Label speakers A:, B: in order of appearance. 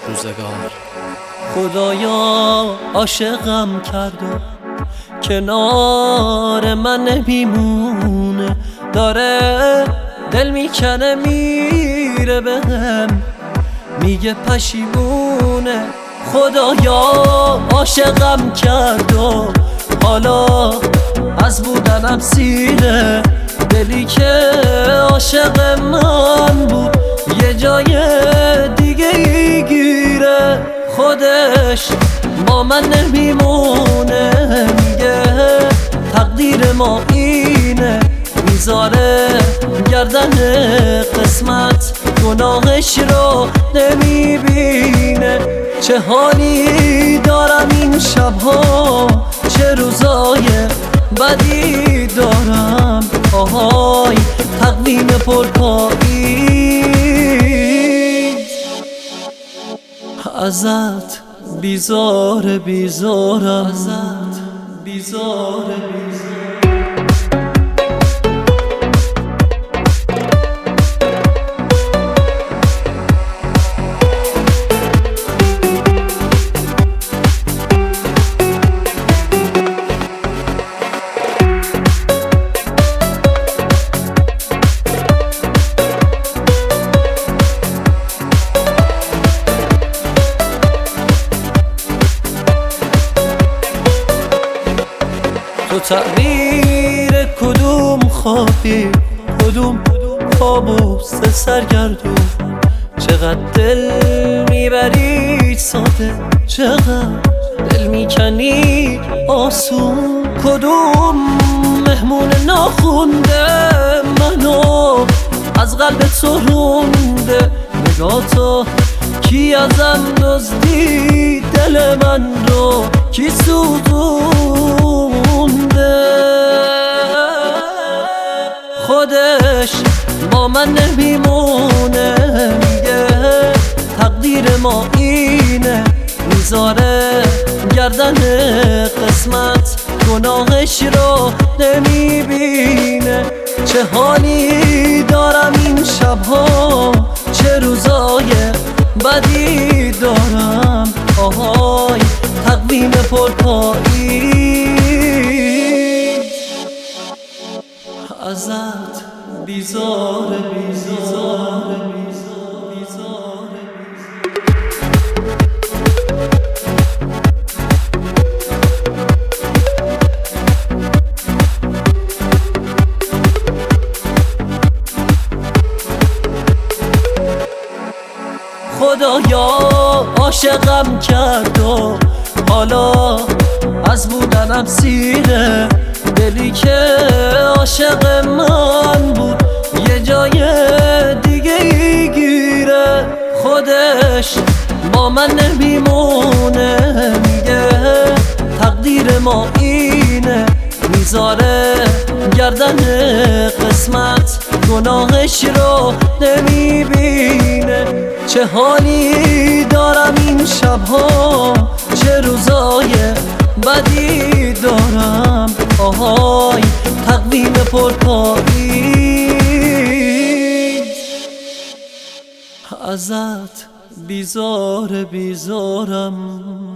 A: روزگار.
B: خدایا عاشقم کرد و کنار من نمیمونه، داره دل میکنه میره بهم میگه پشیمونه. خدایا عاشقم کرد و حالا از بودنم سیره، دلی که عاشق من بود یه جای دیگه ای گیره. خودش با من نمیمونه، میگه تقدیر ما اینه، میذاره گردن قسمت گناهش رو نمیبینه. چه حالی دارم این شبها، چه روزای بدی دارم، آهای تقویم پرپایی. ازت بیزارم، ازت بیزارم. تو تعبیر کدوم خوابی، کدوم کابوس سرگردون، چقدر دل میبری ساده، چقدر دل میکنی آسون. کدوم مهمون ناخونده منو از قلب تو رونده، نگاه تو کی ازم دزدی دل من رو کی سوزونده. خودش با من نمیمونه، میگه تقدیر ما اینه، میذاره گردن قسمت گناهش رو نمیبینه. چه حالی دارم این شبها، چه روزای بدی دارم، آهای تقویم پرپایی. ازت بیزارم. خدایا عاشقم کرد و حالا از بودنم سیره، دلی که عاشق من بود یه جای دیگه ای گیره. خودش با من نمیمونه، میگه تقدیر ما اینه، میذاره گردن قسمت گناهش رو نمیبینه. چه حالی دارم این شبها، چه روزای بدی دارم، آهای تقویم پرپایی. ازت بیزارم.